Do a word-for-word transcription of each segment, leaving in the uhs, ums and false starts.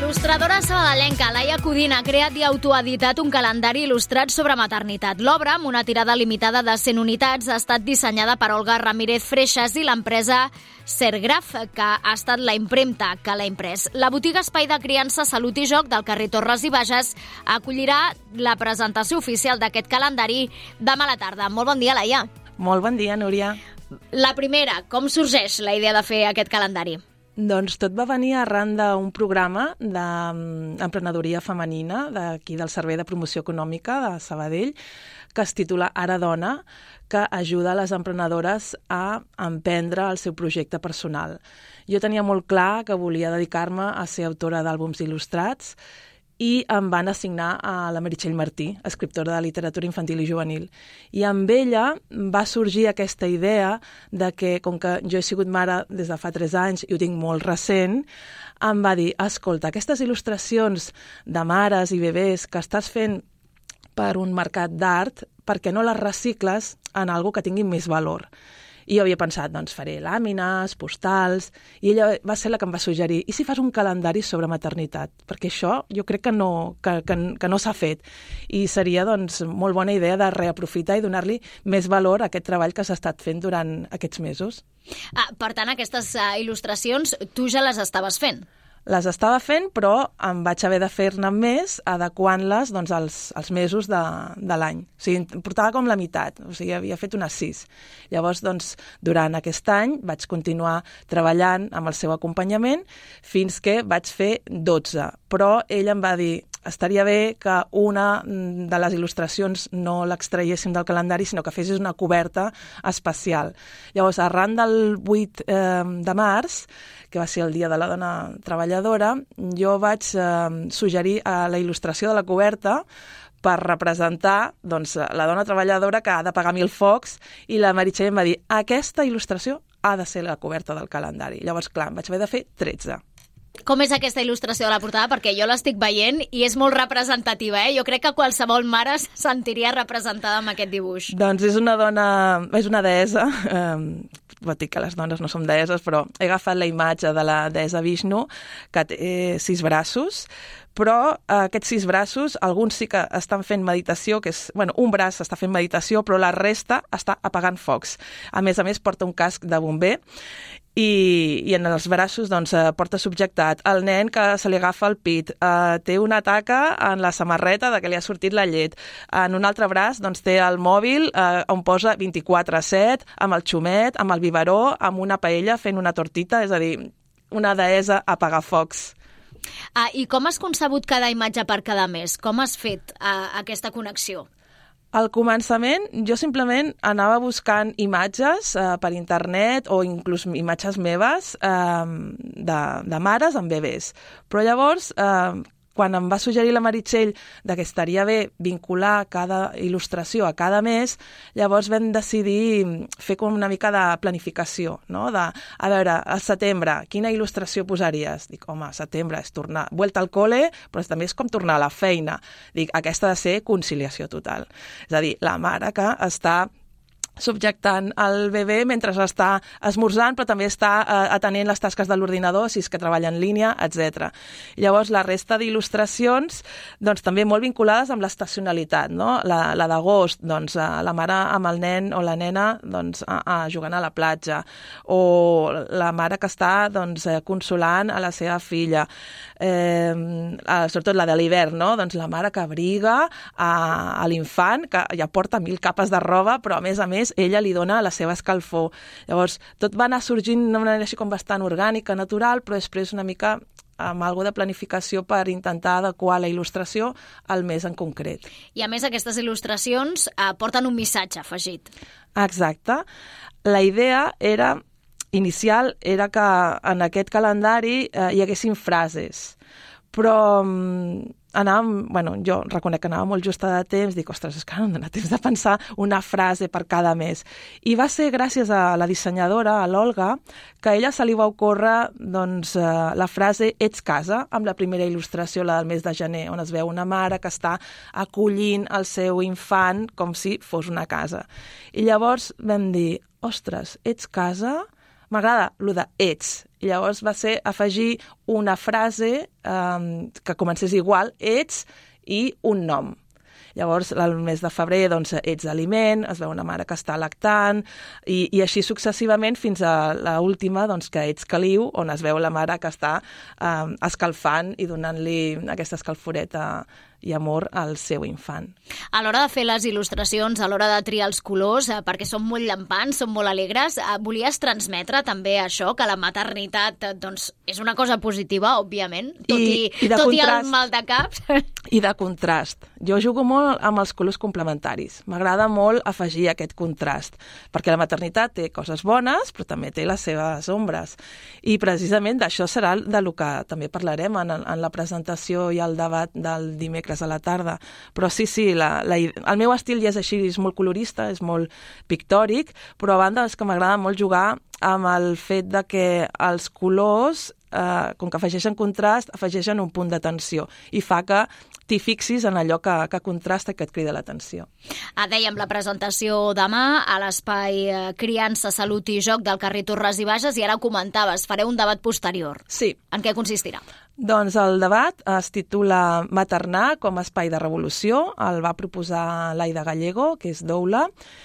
il·lustradora sabadellenca Laia Codina ha creat i autoeditat un calendari il·lustrat sobre maternitat. L'obra, amb una tirada limitada de cent unitats, ha estat dissenyada per Olga Ramírez Freixas i l'empresa Sergraf, que ha estat la impremta que l'ha imprès. La botiga Espai de Criança, Salut i Joc del carrer Torres i Bages acollirà la presentació oficial d'aquest calendari demà a la tarda. Molt bon dia, Laia. Molt bon dia, Núria. La primera, com sorgeix la idea de fer aquest calendari? Doncs tot va venir arran d'un programa d'emprenedoria femenina d'aquí del Servei de Promoció Econòmica de Sabadell, que es titula Ara Dona, que ajuda les emprenedores a emprendre el seu projecte personal. Jo tenia molt clar que volia dedicar-me a ser autora d'àlbums il·lustrats i em van assignar a la Meritxell Martí, escriptora de literatura infantil i juvenil. I amb ella va sorgir aquesta idea de que, com que jo he sigut mare des de fa tres anys i ho tinc molt recent, em va dir, escolta, aquestes il·lustracions de mares i bebès que estàs fent per un mercat d'art, per què no les recicles en alguna que tingui més valor? I jo havia pensat, doncs faré làmines, postals, i ella va ser la que em va suggerir, i si fas un calendari sobre maternitat? Perquè això jo crec que no, que, que, que no s'ha fet, i seria doncs molt bona idea de reaprofitar i donar-li més valor a aquest treball que s'ha estat fent durant aquests mesos. Ah, per tant, aquestes uh, il·lustracions tu ja les estaves fent? Les estava fent, però em vaig haver de fer-ne més, adequant-les doncs, als, als mesos de, de l'any. O sigui, portava com la meitat, o sigui, havia fet unes sis. Llavors, doncs, durant aquest any vaig continuar treballant amb el seu acompanyament fins que vaig fer dotze. Però ell em va dir, estaria bé que una de les il·lustracions no l'extraiéssim del calendari, sinó que fessis una coberta especial. Llavors, arran del vuit eh, de març, que va ser el Dia de la Dona Treballadora, jo vaig eh, suggerir a la il·lustració de la coberta per representar doncs, la dona treballadora que ha de pagar mil focs, i la Meritxell em va dir, aquesta il·lustració ha de ser la coberta del calendari. Llavors, clar, em vaig haver de fer tretze. Com és aquesta il·lustració de la portada? Perquè jo l'estic veient i és molt representativa, eh? Jo crec que qualsevol mare se sentiria representada amb aquest dibuix. Doncs és una dona, és una deessa, eh, pot dir que les dones no som deesses, però he agafat la imatge de la deessa Vishnu, que té sis braços, però eh, aquests sis braços, alguns sí que estan fent meditació, que és, bueno, un braç està fent meditació, però la resta està apagant focs. A més a més, porta un casc de bomber, i, i en els braços doncs, porta subjectat el nen que se li agafa el pit, eh, té una taca en la samarreta de que li ha sortit la llet, en un altre braç doncs, té el mòbil eh, on posa vint-i-quatre set, amb el xumet, amb el biberó, amb una paella fent una tortita, és a dir, una deessa a apagar focs. Ah, I com has concebut cada imatge per cada mes? Com has fet uh, aquesta connexió? Al començament jo simplement anava buscant imatges eh, per internet o inclús imatges meves eh, de, de mares amb bebès. Però llavors, eh, quan em va suggerir la Meritxell de que estaria bé vincular cada il·lustració a cada mes, llavors vam decidir fer com una mica de planificació, no? De, a veure, al setembre, quina il·lustració posaries? Dic, home, setembre és tornar, vuelta al cole, però també és com tornar a la feina. Dic, aquesta ha de ser conciliació total. És a dir, la mare que està subjectant el bebè mentre està esmorzant, però també està eh, atenent les tasques de l'ordinador, si és que treballa en línia, etcètera. Llavors, la resta d'il·lustracions, doncs, també molt vinculades amb l'estacionalitat, no? La, la d'agost, doncs, la mare amb el nen o la nena doncs, a, a jugant a la platja, o la mare que està doncs, consolant a la seva filla, eh, sobretot la de l'hivern, no? Doncs la mare que abriga a, a l'infant, que ja porta mil capes de roba, però a més a més ella li dona la seva escalfor. Llavors, tot va anar sorgint d'una manera així com bastant orgànica, natural, però després una mica amb alguna de planificació per intentar adequar la il·lustració al mes en concret. I a més aquestes il·lustracions eh, porten un missatge afegit. Exacte. La idea era, inicial era que en aquest calendari eh, hi haguessin frases, però mm, anàvem, bueno, jo reconec que anava molt justa de temps, dic, ostres, és que no em dona temps de pensar una frase per cada mes. I va ser gràcies a la dissenyadora, a l'Olga, que a ella se li va ocórrer doncs, eh, la frase ets casa, amb la primera il·lustració, la del mes de gener, on es veu una mare que està acollint el seu infant com si fos una casa. I llavors vam dir, ostres, ets casa? m'agrada lo de ets. I llavors va ser afegir una frase um, que comencés igual, ets, i un nom. Llavors, el mes de febrer, doncs, ets aliment, es veu una mare que està lactant, i, i així successivament fins a l'última, doncs, que ets caliu, on es veu la mare que està eh, escalfant i donant-li aquesta escalforeta i amor al seu infant. A l'hora de fer les il·lustracions, a l'hora de triar els colors, eh, perquè són molt llampants, són molt alegres, eh, volies transmetre també això, que la maternitat eh, doncs, és una cosa positiva, òbviament, tot i, i, i tot i el mal de caps. I de contrast. Jo jugo molt amb els colors complementaris. M'agrada molt afegir aquest contrast, perquè la maternitat té coses bones, però també té les seves ombres. I precisament d'això serà de lo que també parlarem en, en la presentació i el debat del dimecres a la tarda. Però sí, sí, la, la, el meu estil ja és així, és molt colorista, és molt pictòric, però a banda és que m'agrada molt jugar amb el fet de que els colors, eh, com que afegeixen contrast, afegeixen un punt d'atenció i fa que t'hi fixis en allò que, que contrasta i que et crida l'atenció. Ah, dèiem la presentació demà a l'espai Criança, Salut i Joc del carrer Torres i Bages i ara comentaves, fareu un debat posterior. Sí. En què consistirà? Doncs el debat es titula Maternar com a espai de revolució. El va proposar l'Aida Gallego, que és doula,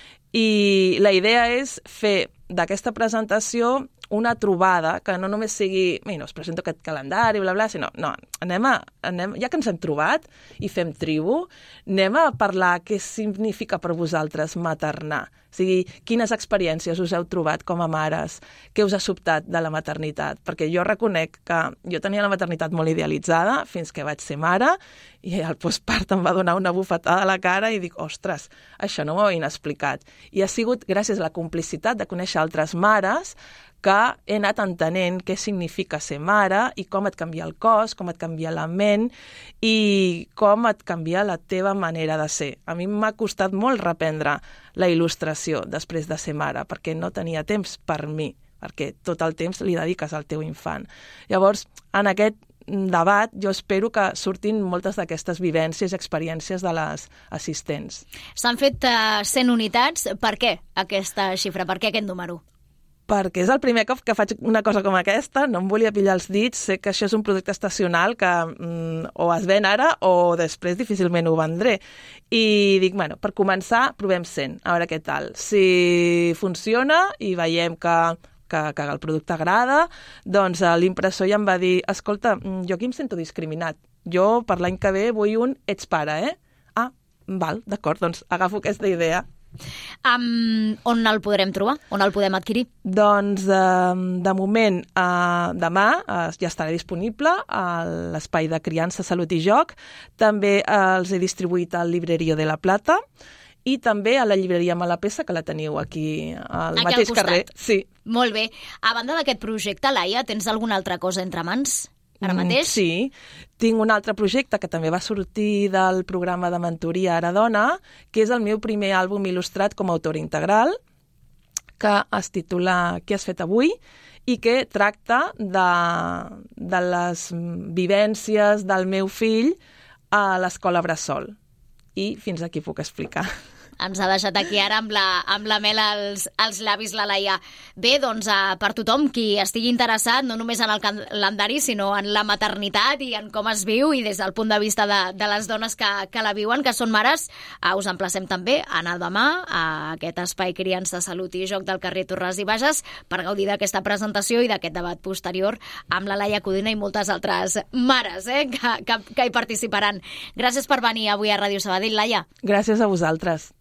i la idea és fer d'aquesta presentació una trobada que no només sigui, mira, us presento aquest calendari, bla, bla, sinó, no, anem a, anem, ja que ens hem trobat i fem tribu, anem a parlar què significa per vosaltres maternar. O sigui, quines experiències us heu trobat com a mares, què us ha sobtat de la maternitat, perquè jo reconec que jo tenia la maternitat molt idealitzada fins que vaig ser mare i el postpart em va donar una bufetada a la cara i dic, ostres, això no m'ho havien explicat. I ha sigut gràcies a la complicitat de conèixer altres mares que he anat entenent què significa ser mare i com et canvia el cos, com et canvia la ment i com et canvia la teva manera de ser. A mi m'ha costat molt reprendre la il·lustració després de ser mare, perquè no tenia temps per mi, perquè tot el temps li dediques al teu infant. Llavors, en aquest debat jo espero que surtin moltes d'aquestes vivències i experiències de les assistents. S'han fet uh, cent unitats. Per què aquesta xifra? Per què aquest número? Perquè és el primer cop que faig una cosa com aquesta, no em volia pillar els dits, sé que això és un producte estacional que mm, o es ven ara o després difícilment ho vendré. I dic, bueno, per començar, provem cent, a veure què tal. Si funciona i veiem que, que, que el producte agrada, doncs l'impressor ja em va dir, escolta, jo aquí em sento discriminat. Jo per l'any que ve vull un ets pare, eh? Ah, val, d'acord, doncs agafo aquesta idea. Um, on el podrem trobar? On el podem adquirir? Doncs, eh, de moment, eh, demà eh, ja estarà disponible a l'espai de Criança, Salut i Joc. També eh, els he distribuït al Librerio de la Plata i també a la llibreria Malapesa, que la teniu aquí al aquí mateix al carrer. Sí. Molt bé. A banda d'aquest projecte, Laia, tens alguna altra cosa entre mans? Ara mateix? Sí, tinc un altre projecte que també va sortir del programa de mentoria Ara Dona, que és el meu primer àlbum il·lustrat com a autora integral, que es titula Què has fet avui? I que tracta de, de les vivències del meu fill a l'escola Bressol. I fins aquí puc explicar. Ens ha deixat aquí ara amb la, amb la mel als, als llavis la Laia. Bé, doncs, uh, per tothom qui estigui interessat, no només en el calendari, sinó en la maternitat i en com es viu i des del punt de vista de, de les dones que, que la viuen, que són mares, uh, us emplacem també a anar demà a aquest espai Criança, Salut i Joc del carrer Torres i Bages per gaudir d'aquesta presentació i d'aquest debat posterior amb la Laia Codina i moltes altres mares eh, que, que, que hi participaran. Gràcies per venir avui a Ràdio Sabadell, Laia. Gràcies a vosaltres.